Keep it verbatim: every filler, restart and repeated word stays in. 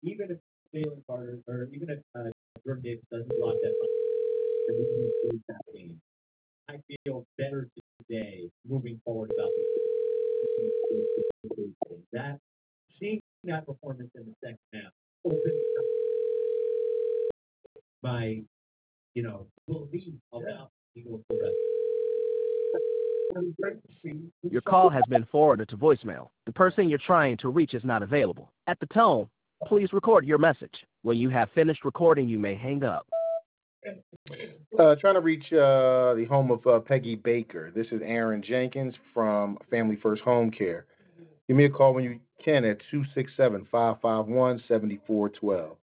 even if Jalen Carter or even if uh, Jordan Davis doesn't block that punt, then we can lose that game. I feel better today moving forward about this. That seeing that performance in the second half opened up my, you know, belief about Eagles the rest. Your call has been forwarded to voicemail. The person you're trying to reach is not available. At the tone, please record your message. When you have finished recording, you may hang up. Uh, trying to reach uh, the home of uh, Peggy Baker. This is Aaron Jenkins from Family First Home Care. Give me a call when you can at two six seven, five five one, seven four one two.